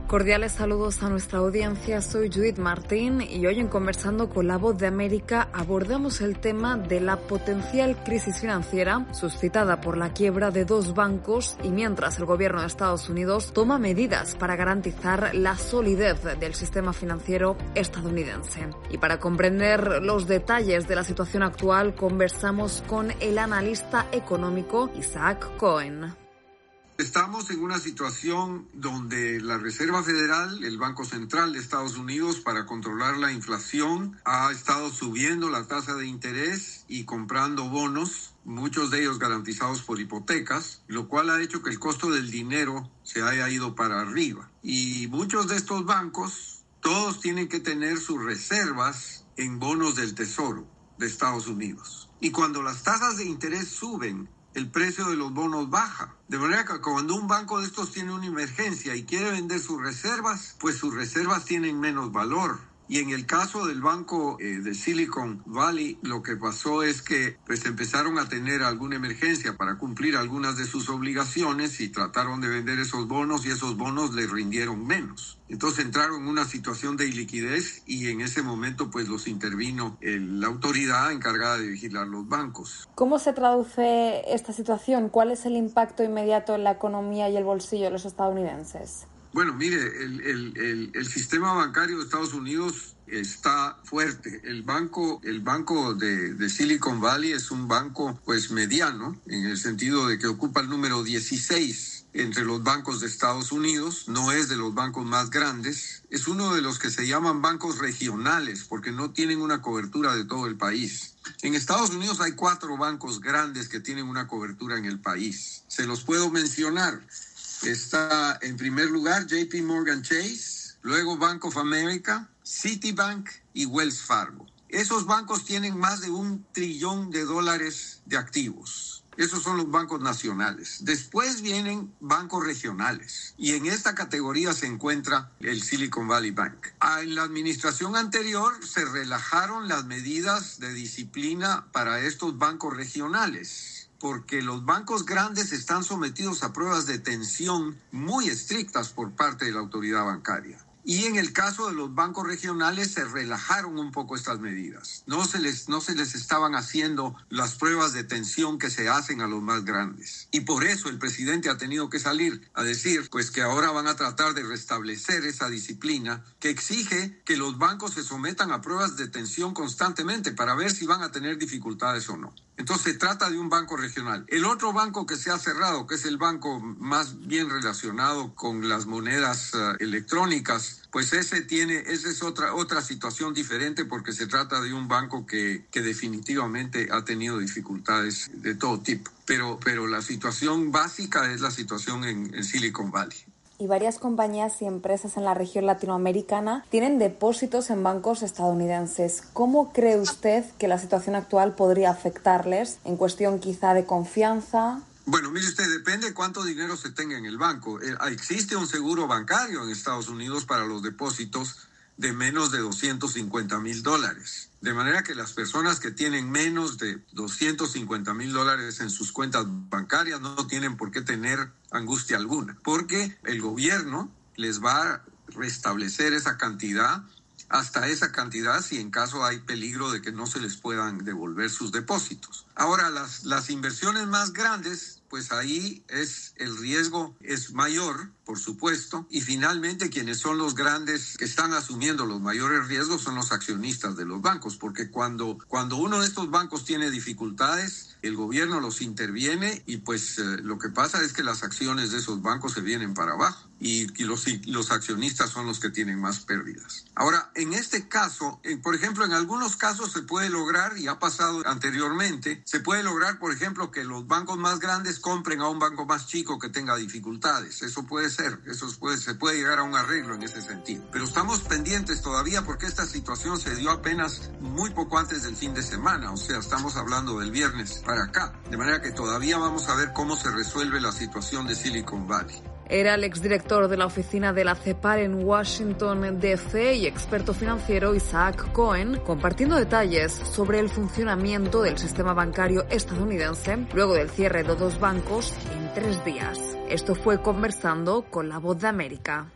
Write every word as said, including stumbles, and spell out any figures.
Cordiales saludos a nuestra audiencia, soy Judith Martín y hoy en Conversando con la Voz de América abordamos el tema de la potencial crisis financiera suscitada por la quiebra de dos bancos y mientras el gobierno de Estados Unidos toma medidas para garantizar la solidez del sistema financiero estadounidense. Y para comprender los detalles de la situación actual conversamos con el analista económico Isaac Cohen. Estamos en una situación donde la Reserva Federal, el Banco Central de Estados Unidos, para controlar la inflación, ha estado subiendo la tasa de interés y comprando bonos, muchos de ellos garantizados por hipotecas, lo cual ha hecho que el costo del dinero se haya ido para arriba. Y muchos de estos bancos, todos tienen que tener sus reservas en bonos del Tesoro de Estados Unidos. Y cuando las tasas de interés suben, el precio de los bonos baja. De manera que cuando un banco de estos tiene una emergencia y quiere vender sus reservas, pues sus reservas tienen menos valor. Y en el caso del banco eh, de Silicon Valley, lo que pasó es que pues empezaron a tener alguna emergencia para cumplir algunas de sus obligaciones y trataron de vender esos bonos y esos bonos les rindieron menos. Entonces entraron en una situación de iliquidez y en ese momento pues los intervino el, la autoridad encargada de vigilar los bancos. ¿Cómo se traduce esta situación? ¿Cuál es el impacto inmediato en la economía y el bolsillo de los estadounidenses? Bueno, mire, el, el, el, el sistema bancario de Estados Unidos está fuerte. El banco, el banco de, de Silicon Valley es un banco pues mediano, en el sentido de que ocupa el número dieciséis entre los bancos de Estados Unidos, no es de los bancos más grandes, es uno de los que se llaman bancos regionales porque no tienen una cobertura de todo el país. En Estados Unidos hay cuatro bancos grandes que tienen una cobertura en el país. Se los puedo mencionar. Está en primer lugar J P Morgan Chase, luego Bank of America, Citibank y Wells Fargo. Esos bancos tienen más de un trillón de dólares de activos. Esos son los bancos nacionales. Después vienen bancos regionales y en esta categoría se encuentra el Silicon Valley Bank. En la administración anterior se relajaron las medidas de disciplina para estos bancos regionales, porque los bancos grandes están sometidos a pruebas de tensión muy estrictas por parte de la autoridad bancaria. Y en el caso de los bancos regionales se relajaron un poco estas medidas. No se les, no se les estaban haciendo las pruebas de tensión que se hacen a los más grandes. Y por eso el presidente ha tenido que salir a decir pues que ahora van a tratar de restablecer esa disciplina que exige que los bancos se sometan a pruebas de tensión constantemente para ver si van a tener dificultades o no. Entonces se trata de un banco regional. El otro banco que se ha cerrado, que es el banco más bien relacionado con las monedas uh, electrónicas, pues ese tiene, esa es otra, otra situación diferente porque se trata de un banco que, que definitivamente ha tenido dificultades de todo tipo. Pero, pero la situación básica es la situación en, en Silicon Valley. Y varias compañías y empresas en la región latinoamericana tienen depósitos en bancos estadounidenses. ¿Cómo cree usted que la situación actual podría afectarles en cuestión quizá de confianza? Bueno, mire usted, depende cuánto dinero se tenga en el banco. Existe un seguro bancario en Estados Unidos para los depósitos de menos de doscientos cincuenta mil dólares. De manera que las personas que tienen menos de doscientos cincuenta mil dólares en sus cuentas bancarias no tienen por qué tener angustia alguna, porque el gobierno les va a restablecer esa cantidad hasta esa cantidad si en caso hay peligro de que no se les puedan devolver sus depósitos. Ahora, las, las inversiones más grandes, pues ahí es el riesgo es mayor, por supuesto, y finalmente quienes son los grandes que están asumiendo los mayores riesgos son los accionistas de los bancos, porque cuando, cuando uno de estos bancos tiene dificultades, el gobierno los interviene y pues eh, lo que pasa es que las acciones de esos bancos se vienen para abajo y, y, los, y los accionistas son los que tienen más pérdidas. Ahora, en este caso, eh, por ejemplo, en algunos casos se puede lograr, y ha pasado anteriormente, se puede lograr, por ejemplo, que los bancos más grandes compren a un banco más chico que tenga dificultades. Eso puede ser, eso puede, se puede llegar a un arreglo en ese sentido. Pero estamos pendientes todavía porque esta situación se dio apenas muy poco antes del fin de semana, o sea, estamos hablando del viernes para acá. De manera que todavía vamos a ver cómo se resuelve la situación de Silicon Valley. Era el exdirector de la oficina de la CEPAL en Washington, D C y experto financiero Isaac Cohen, compartiendo detalles sobre el funcionamiento del sistema bancario estadounidense luego del cierre de dos bancos en tres días. Esto fue Conversando con la Voz de América.